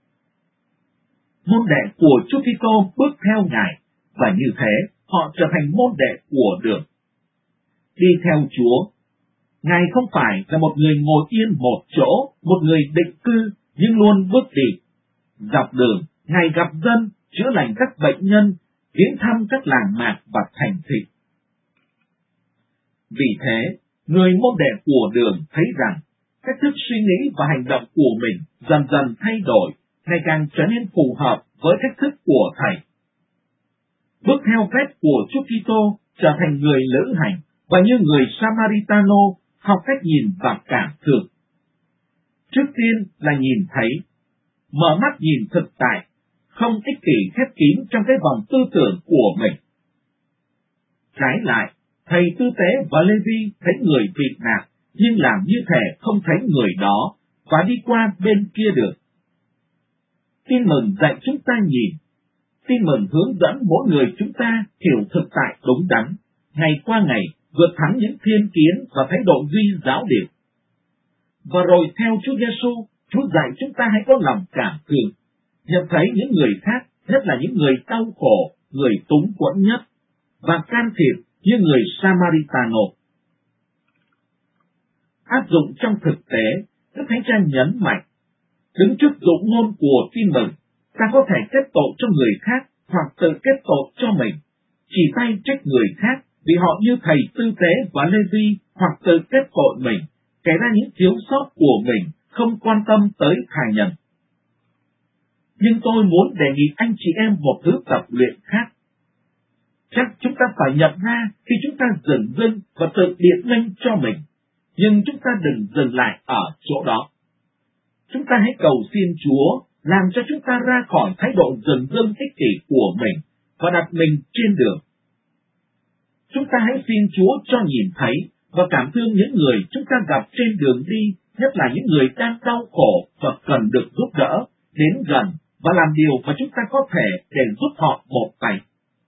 Speaker 4: Môn đệ của Chúa Kitô bước theo Ngài, và như thế họ trở thành môn đệ của Đường. Đi theo Chúa, Ngài không phải là một người ngồi yên một chỗ, một người định cư, nhưng luôn bước đi. Dọc đường, Ngài gặp dân, chữa lành các bệnh nhân, viếng thăm các làng mạc và thành thị. Vì thế, người môn đệ của Đường thấy rằng cách thức suy nghĩ và hành động của mình dần dần thay đổi, ngày càng trở nên phù hợp với cách thức của Thầy. Bước theo phép của Chúa Kitô trở thành người lữ hành, và như người Samaritano học cách nhìn và cảm thương. Trước tiên là nhìn thấy, mở mắt nhìn thực tại, không ích kỷ khép kín trong cái vòng tư tưởng của mình. Trái lại, thầy tư tế và Lê-vi thấy người bị nạn, nhưng làm như thể không thấy người đó, và đi qua bên kia được. Tin mừng dạy chúng ta nhìn, tin mừng hướng dẫn mỗi người chúng ta hiểu thực tại đúng đắn, ngày qua ngày vượt thắng những thiên kiến và thái độ duy giáo điều. Và rồi theo Chúa Giêsu, Chúa dạy chúng ta hãy có lòng cảm thương, nhận thấy những người khác, nhất là những người đau khổ, người túng quẫn nhất, và can thiệp như người Samaritano. Áp dụng trong thực tế, Đức Thánh Cha nhấn mạnh, đứng trước dụ ngôn của tin mừng, ta có thể kết tội cho người khác hoặc tự kết tội cho mình, chỉ tay trách người khác vì họ như thầy tư tế và Lê-vi, hoặc tự kết tội mình, kể ra những thiếu sót của mình, không quan tâm tới tha nhân. Nhưng tôi muốn đề nghị anh chị em một thứ tập luyện khác. Chắc chúng ta phải nhận ra khi chúng ta dừng dưng và tự biện minh cho mình, nhưng chúng ta đừng dừng lại ở chỗ đó. Chúng ta hãy cầu xin Chúa làm cho chúng ta ra khỏi thái độ dừng dưng ích kỷ của mình và đặt mình trên đường. Chúng ta hãy xin Chúa cho nhìn thấy và cảm thương những người chúng ta gặp trên đường đi, nhất là những người đang đau khổ và cần được giúp đỡ, đến gần và làm điều mà chúng ta có thể để giúp họ một tay.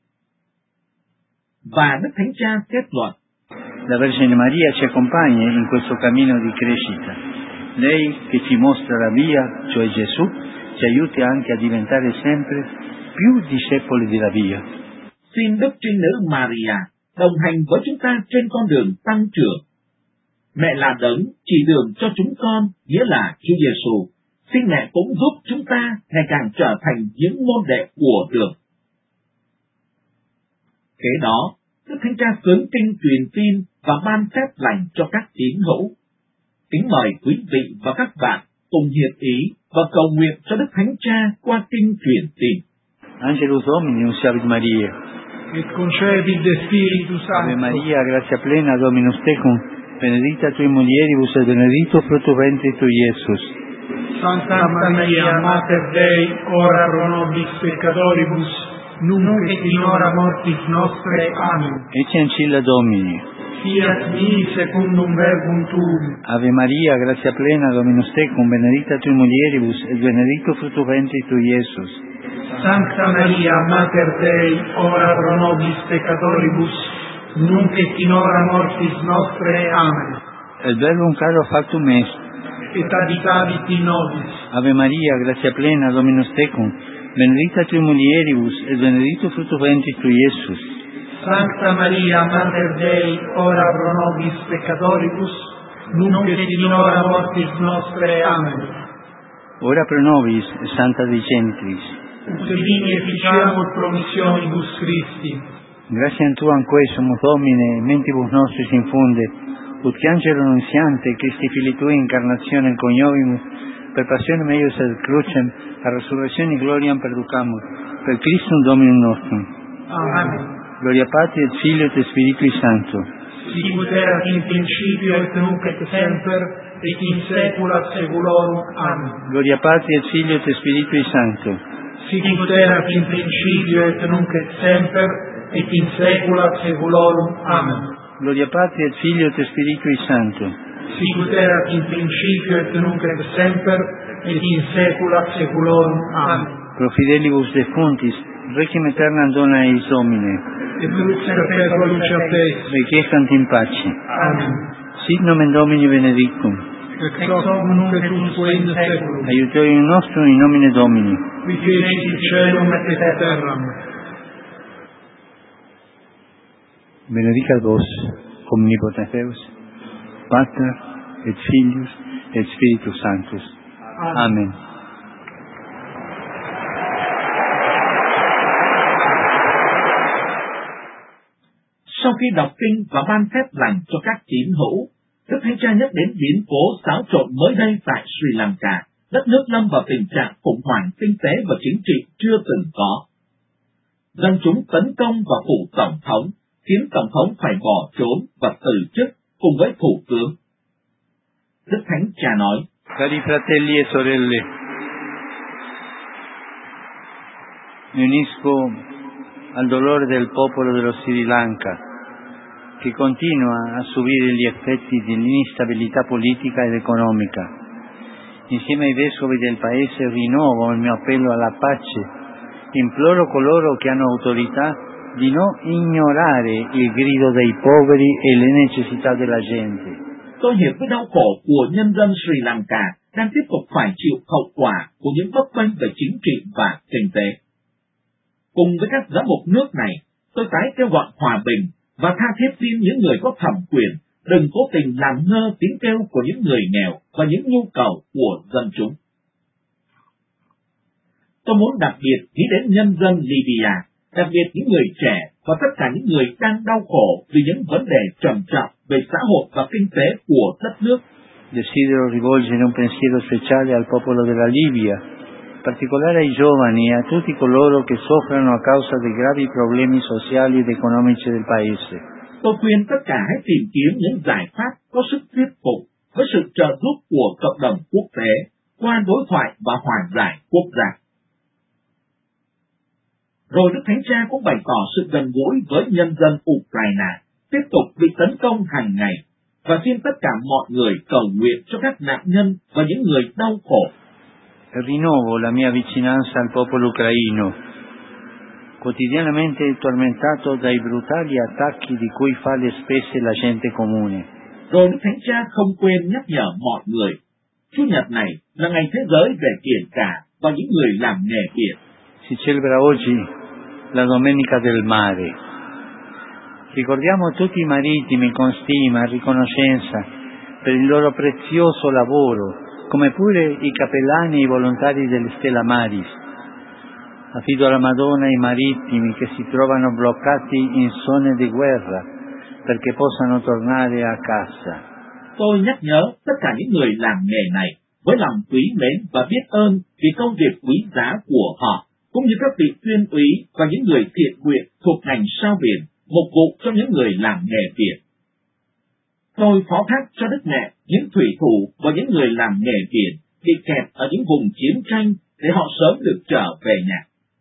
Speaker 4: Và Đức Thánh Cha kết luận:
Speaker 7: La Vergine Maria ci accompagna in questo cammino di crescita. Lei che ci mostra la via, cioè Gesù, ci aiuti anche a diventare sempre più discepoli della via.
Speaker 4: Xin Đức Trinh Nữ Maria đồng hành với chúng ta trên con đường tăng trưởng. Mẹ là đấng chỉ đường cho chúng con, nghĩa là Chúa Giêsu. Xin mẹ cũng giúp chúng ta ngày càng trở thành những môn đệ của đường. Kế đó, Đức Thánh Cha xướng kinh truyền tin và ban phép lành cho các tín hữu. Kính mời quý vị và các bạn cùng hiệp ý và cầu nguyện cho Đức Thánh Cha qua kinh truyền tin.
Speaker 7: Angelus Domini, unsavit Maria.
Speaker 8: Et concepit de Spiritus Sancto.
Speaker 7: Ave Maria, gratia plena, Dominus tecum, benedicta tui mulieribus et benedictus fructus ventris tui, Iesus.
Speaker 8: Sancta Maria, Mater Dei, ora pro nobis peccatoribus, nunc et in hora mortis nostre. Amen.
Speaker 7: Ecce ancilla Domini.
Speaker 8: Fiat mi secundum verbum tuum.
Speaker 7: Ave Maria, gratia plena, Dominus tecum, benedicta tui mulieribus et benedictus fructus ventris tui, Iesus.
Speaker 8: Sancta Maria, Mater Dei, ora pro nobis peccatoribus, nunc et in hora mortis nostre. Amen.
Speaker 7: Et verbum caro factum est.
Speaker 8: Et habitavit in nobis.
Speaker 7: Ave Maria, gratia plena, Dominus tecum, benedicta tui mulieribus et benedictus fructus ventris tui, Iesus.
Speaker 8: Sancta Maria, Mater Dei, ora pro nobis peccatoribus, nunc et in hora mortis nostre. Amen.
Speaker 7: Ora pro nobis, Santa Dei Gentris.
Speaker 8: Ut vini efficiamur promissionibus Christi.
Speaker 7: Gratiam Tuam quae sumus Domine, mentibus nostris infunde, ut che angelo nunziante, Christi Fili Tui, incarnationem coniovimus, per passionem eius et crucem, a resurrectione gloriam perducamur, per Christum Dominum nostrum.
Speaker 8: Amen.
Speaker 7: Gloria Patri et Filio et Spiritui Sancto.
Speaker 8: Sicut erat in principio et nunc et semper, et in saecula saeculorum. Amen.
Speaker 7: Gloria Patri et Filio et Spiritui Sancto.
Speaker 8: sicut erat in principio et nunc et semper, et in saecula saeculorum. Amen.
Speaker 7: Gloria Patri et Filio et Spiritui Sancto.
Speaker 8: Sicut erat in principio et nunc et semper, et in saecula saeculorum. Amen.
Speaker 7: Pro fidelibus defuntis, requiem aeternam dona eis Domine.
Speaker 8: Et lux perpetua luceat eis.
Speaker 7: Requiescant in pace.
Speaker 8: Amen.
Speaker 7: Sit nomen Domini benedictum.
Speaker 8: Ex hoc nunc et usque in saeculum.
Speaker 7: Aiutorium nostrum in nomine Domini.
Speaker 8: Qui fecit caelum et terram.
Speaker 7: Benedicat vos, omnipotens Deus, Pater et Filius et Spiritus Sanctus. Amen.
Speaker 4: Sau khi đọc kinh và ban phép lành cho các tín hữu, Đức Thánh Cha nhắc đến biến cố xáo trộn mới đây tại Sri Lanka, đất nước lâm vào tình trạng khủng hoảng kinh tế và chính trị chưa từng có. Dân chúng tấn công vào phủ tổng thống, khiến tổng thống phải bỏ trốn và từ chức cùng với thủ tướng. Đức Thánh Cha nói:
Speaker 7: Cari fratelli e sorelle, mi unisco al dolore del popolo dello Sri Lanka, che continua a subire gli effetti dell'instabilità politica ed economica. Insieme ai vescovi del Paese rinnovo il mio appello alla pace, imploro coloro che hanno autorità di non ignorare il grido dei poveri e le necessità della gente.
Speaker 4: Tôi hiểu cái đau khổ của nhân dân Sri Lanka đang tiếp tục phải chịu hậu quả của những bấp bênh về chính trị và kinh tế. Cùng với các giám mục nước này, tôi tái kêu gọi hòa bình và tha thiết xin những người có thẩm quyền đừng cố tình làm ngơ tiếng kêu của những người nghèo và những nhu cầu của dân chúng. Tôi muốn đặc biệt nghĩ đến nhân dân Libya, đặc biệt những người trẻ và tất cả những người đang đau khổ vì những vấn đề trầm trọng về xã hội và kinh tế của đất nước.
Speaker 7: Desidero rivolgere un pensiero speciale al popolo della Libia, in particolare ai giovani e a tutti coloro che soffrono a causa dei gravi problemi sociali ed economici del Paese.
Speaker 4: Tôi khuyên tất cả hãy tìm kiếm những giải pháp có sức thuyết phục với sự trợ giúp của cộng đồng quốc tế qua đối thoại và hòa giải quốc gia. Rồi Đức Thánh Cha cũng bày tỏ sự gần gũi với nhân dân Ukraine tiếp tục bị tấn công hàng ngày và xin tất cả mọi người cầu nguyện cho các nạn nhân và những người đau khổ.
Speaker 7: Rinnovo la mia vicinanza al popolo ucraino, quotidianamente tormentato dai brutali attacchi di cui fa le spese la gente comune.
Speaker 4: Rồi Đức Thánh Cha không quên nhắc nhở mọi người, Chủ nhật này là ngày thế giới về biển cả và những người làm nghề biển.
Speaker 7: Si celebra oggi la Domenica del Mare. Ricordiamo tutti i marittimi con stima e riconoscenza per il loro prezioso lavoro, come pure i capellani e i volontari delle Stella Maris. Affido alla Madonna i marittimi che si trovano bloccati in zone di guerra perché possano tornare a casa.
Speaker 4: Tôi nhắc nhớ tất cả những người làm nghề này với lòng quý mến và biết ơn vì công việc quý giá của họ, cũng như các vị tuyên úy và những người thiện nguyện thuộc ngành sao biển, phục vụ cho những người làm nghề biển. Tôi phó thác cho Đức Mẹ những thủy thủ và những người làm nghề biển bị kẹt ở những vùng chiến tranh để họ sớm được trở về nhà.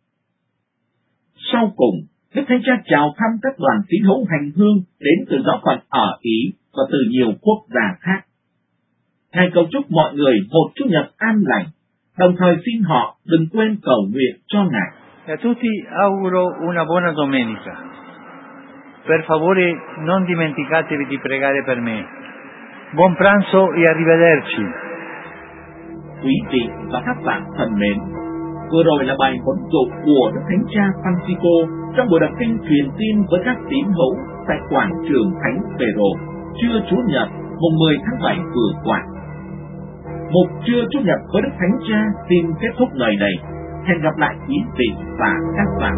Speaker 4: Sau cùng, Đức Thánh Cha chào thăm các đoàn tín hữu hành hương đến từ giáo phận ở Ý và từ nhiều quốc gia khác. Ngài cầu chúc mọi người một Chủ nhật an lành, đồng thời xin họ đừng quên cầu nguyện cho Ngài.
Speaker 7: E a tutti auguro una buona domenica. Per favore non dimenticatevi di pregare per me. Buon pranzo e arrivederci.
Speaker 4: Quý vị và các bạn thân mến, vừa rồi là bài huấn dụ của Đức Thánh Cha Francisco trong buổi đọc kinh truyền tin với các tín hữu tại quảng trường Thánh Phêrô, trưa Chủ nhật mùng 10 tháng 7 vừa qua. Mục trưa Chủ nhật với Đức Thánh Cha xin kết thúc lời này. Hẹn gặp lại quý vị và các bạn.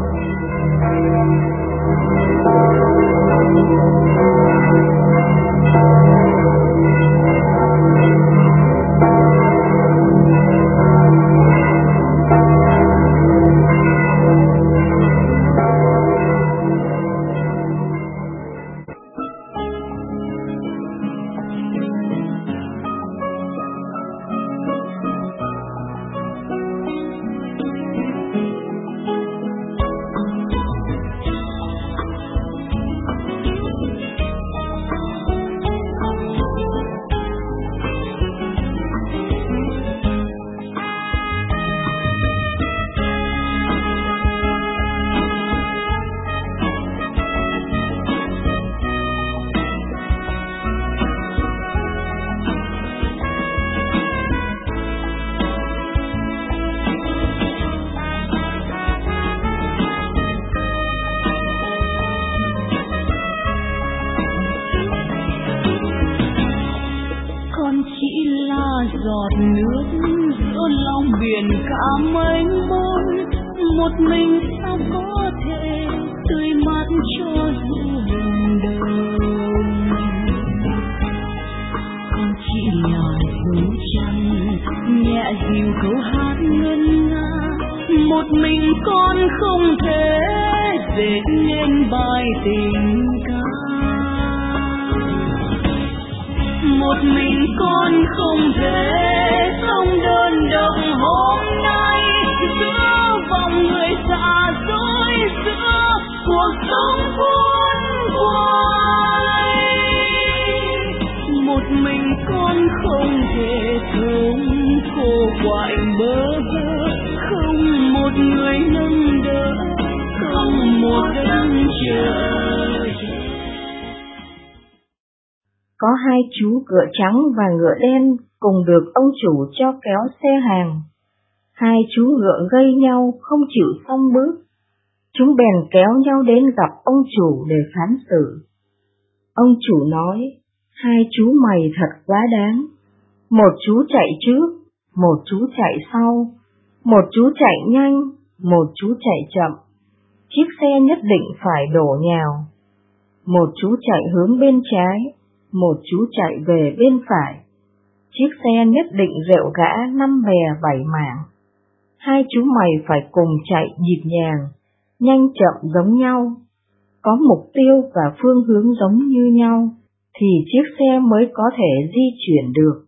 Speaker 2: con chỉ là giọt nước giữa lòng biển cả mênh mông, một mình sao có thể tươi mát cho dù bình đời. Con chỉ là dấu chân nhẹ dịu câu hát ngân nga, một mình con không thể dệt nên bài tình ca. Một mình con không thể sống đơn độc hôm nay giữa vòng người xa xôi, giữa cuộc sống cuốn quay. Một mình con không thể thống khô quạnh bơ vơ, không một người nâng đỡ, không một đấng chờ.
Speaker 9: Có hai chú ngựa trắng và ngựa đen cùng được ông chủ cho kéo xe hàng. Hai chú ngựa gây nhau không chịu xong bước. Chúng bèn kéo nhau đến gặp ông chủ để phán xử. Ông chủ nói, hai chú mày thật quá đáng. Một chú chạy trước, một chú chạy sau, một chú chạy nhanh, một chú chạy chậm. Chiếc xe nhất định phải đổ nhào. Một chú chạy hướng bên trái, một chú chạy về bên phải. Chiếc xe nhất định rệu rã 5 bè 7 mảng. Hai chú mày phải cùng chạy nhịp nhàng, nhanh chậm giống nhau, có mục tiêu và phương hướng giống như nhau, thì chiếc xe mới có thể di chuyển được.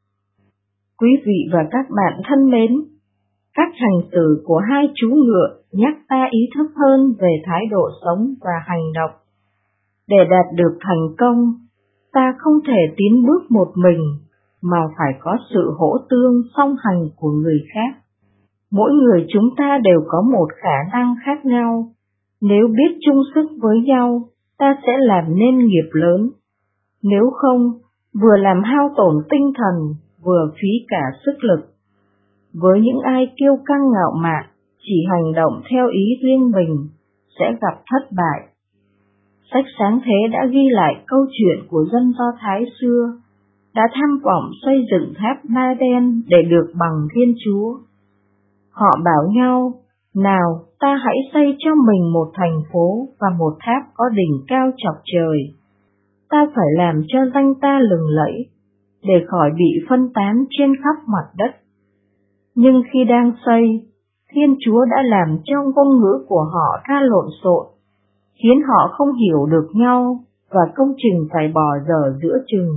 Speaker 9: Quý vị và các bạn thân mến, cách hành xử của hai chú ngựa nhắc ta ý thức hơn về thái độ sống và hành động. Để đạt được thành công, ta không thể tiến bước một mình, mà phải có sự hỗ tương song hành của người khác. Mỗi người chúng ta đều có một khả năng khác nhau. Nếu biết chung sức với nhau, ta sẽ làm nên nghiệp lớn. Nếu không, vừa làm hao tổn tinh thần, vừa phí cả sức lực. Với những ai kiêu căng ngạo mạn, chỉ hành động theo ý riêng mình, sẽ gặp thất bại. Sách Sáng Thế đã ghi lại câu chuyện của dân Do Thái xưa, đã tham vọng xây dựng tháp Ba Đen để được bằng Thiên Chúa. Họ bảo nhau, nào ta hãy xây cho mình một thành phố và một tháp có đỉnh cao chọc trời. Ta phải làm cho danh ta lừng lẫy, để khỏi bị phân tán trên khắp mặt đất. Nhưng khi đang xây, Thiên Chúa đã làm cho ngôn ngữ của họ ra lộn xộn, khiến họ không hiểu được nhau và công trình phải bỏ dở giữa chừng.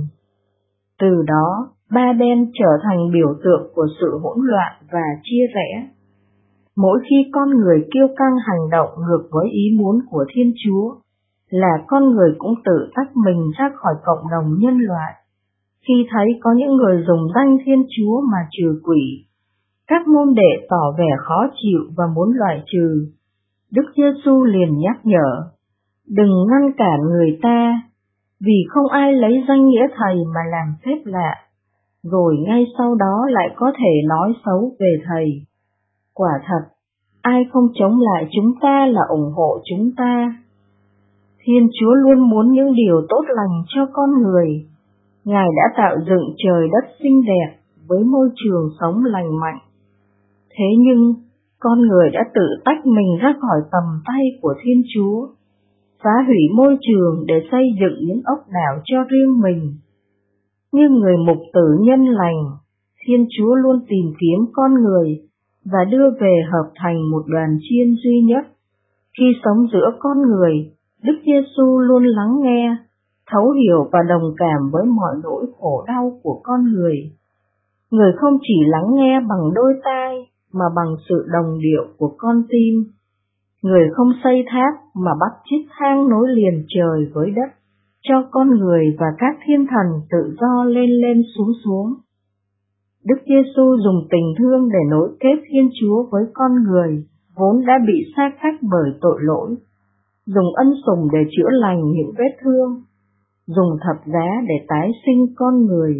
Speaker 9: Từ đó, Ba Đen trở thành biểu tượng của sự hỗn loạn và chia rẽ. Mỗi khi con người kiêu căng hành động ngược với ý muốn của Thiên Chúa, là con người cũng tự tách mình ra khỏi cộng đồng nhân loại. Khi thấy có những người dùng danh Thiên Chúa mà trừ quỷ, các môn đệ tỏ vẻ khó chịu và muốn loại trừ. Đức Giêsu liền nhắc nhở, đừng ngăn cản người ta, vì không ai lấy danh nghĩa Thầy mà làm phép lạ, rồi ngay sau đó lại có thể nói xấu về Thầy. Quả thật, ai không chống lại chúng ta là ủng hộ chúng ta. Thiên Chúa luôn muốn những điều tốt lành cho con người. Ngài đã tạo dựng trời đất xinh đẹp với môi trường sống lành mạnh. Thế nhưng, con người đã tự tách mình ra khỏi tầm tay của Thiên Chúa, phá hủy môi trường để xây dựng những ốc đảo cho riêng mình. Như người mục tử nhân lành, Thiên Chúa luôn tìm kiếm con người và đưa về hợp thành một đoàn chiên duy nhất. Khi sống giữa con người, Đức Giêsu luôn lắng nghe, thấu hiểu và đồng cảm với mọi nỗi khổ đau của con người. Người không chỉ lắng nghe bằng đôi tai, mà bằng sự đồng điệu của con tim. Người không xây tháp mà bắt chiếc thang nối liền trời với đất, cho con người và các thiên thần tự do lên lên xuống xuống. Đức Giêsu dùng tình thương để nối kết Thiên Chúa với con người, vốn đã bị xa cách bởi tội lỗi, dùng ân sủng để chữa lành những vết thương, dùng thập giá để tái sinh con người.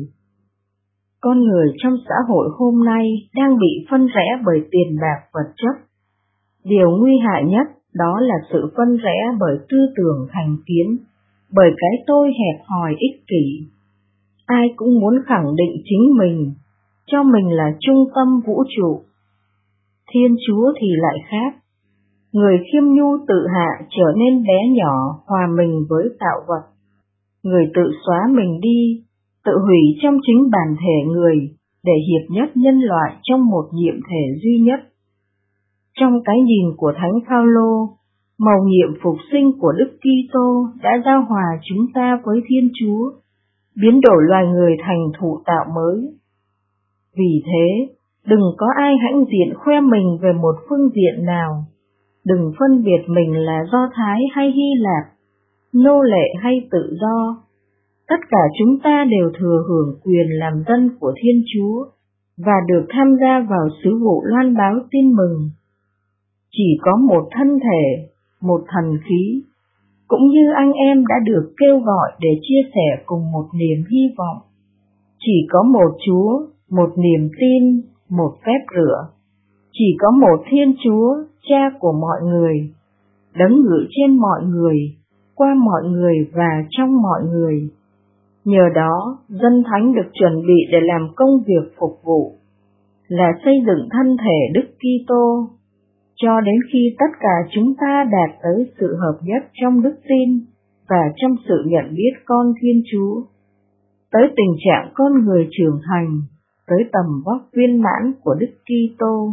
Speaker 9: Con người trong xã hội hôm nay đang bị phân rẽ bởi tiền bạc vật chất. Điều nguy hại nhất đó là sự phân rẽ bởi tư tưởng thành kiến, bởi cái tôi hẹp hòi ích kỷ. Ai cũng muốn khẳng định chính mình, cho mình là trung tâm vũ trụ. Thiên Chúa thì lại khác. Người khiêm nhu tự hạ trở nên bé nhỏ, hòa mình với tạo vật. Người tự xóa mình đi, tự hủy trong chính bản thể người, để hiệp nhất nhân loại trong một nhiệm thể duy nhất. Trong cái nhìn của Thánh Phaolô, mầu nhiệm phục sinh của Đức Kitô đã giao hòa chúng ta với Thiên Chúa, biến đổi loài người thành thụ tạo mới. Vì thế, đừng có ai hãnh diện khoe mình về một phương diện nào, đừng phân biệt mình là Do Thái hay Hy Lạp, nô lệ hay tự do. Tất cả chúng ta đều thừa hưởng quyền làm dân của Thiên Chúa và được tham gia vào sứ vụ loan báo tin mừng. Chỉ có một thân thể, một thần khí, cũng như anh em đã được kêu gọi để chia sẻ cùng một niềm hy vọng. Chỉ có một Chúa, một niềm tin, một phép rửa. Chỉ có một Thiên Chúa, Cha của mọi người, đấng ngự trên mọi người, qua mọi người và trong mọi người. Nhờ đó, dân thánh được chuẩn bị để làm công việc phục vụ, là xây dựng thân thể Đức Kitô, cho đến khi tất cả chúng ta đạt tới sự hợp nhất trong đức tin và trong sự nhận biết con Thiên Chúa, tới tình trạng con người trưởng thành, tới tầm vóc viên mãn của Đức Kitô.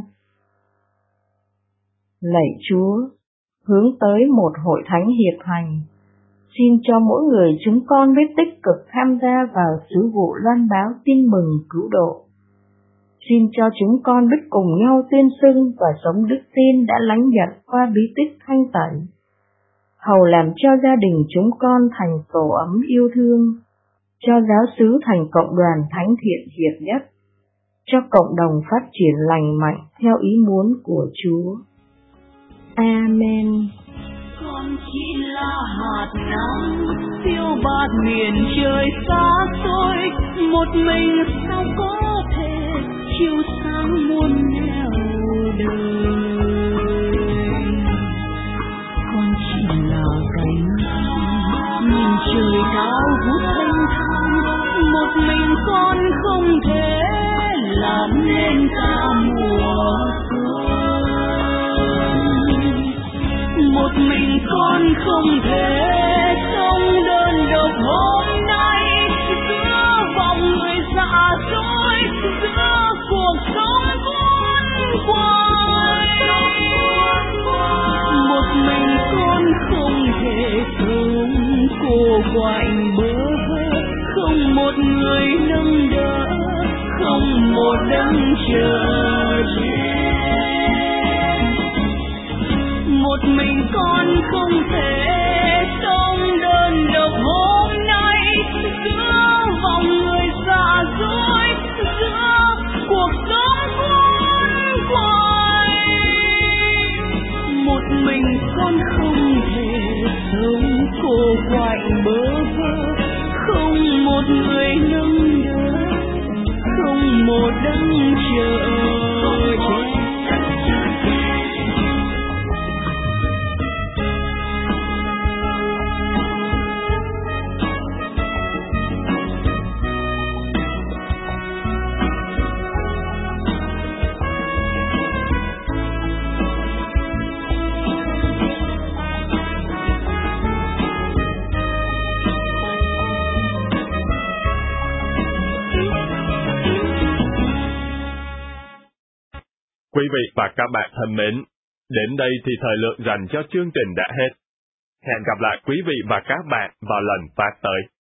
Speaker 9: Lạy Chúa, hướng tới một hội thánh hiệp hành, xin cho mỗi người chúng con biết tích cực tham gia vào sứ vụ loan báo tin mừng cứu độ. Xin cho chúng con biết cùng nhau tuyên xưng và sống đức tin đã lãnh nhận qua bí tích thanh tẩy, hầu làm cho gia đình chúng con thành tổ ấm yêu thương, cho giáo xứ thành cộng đoàn thánh thiện hiệp nhất, cho cộng đồng phát triển lành mạnh theo ý muốn của Chúa. Amen.
Speaker 2: Con chỉ là hạt nắng phiêu bạt miền trời xa xôi, một mình sao có thể chiếu sáng muôn nẻo đời. Con chỉ là cánh nhìn trời cao vút thanh thang, một mình con không thể làm nên cả mùa xuân. Một mình con không thể sống đơn độc hôm nay, giữa vòng người dạ dối, giữa cuộc sống cuốn quay. Một mình con không thể sống cô quạnh bơ vơ, không một người nâng đỡ, không một đấng chờ che. Một mình con không thể sống đơn độc hôm nay, giữa vòng người dạ dối, giữa cuộc sống cuốn quay. Một mình con không thể sống cô quạnh bơ vơ, không một người nâng đỡ, không một đấng chờ che.
Speaker 5: Quý vị và các bạn thân mến, đến đây thì thời lượng dành cho chương trình đã hết. Hẹn gặp lại quý vị và các bạn vào lần phát tới.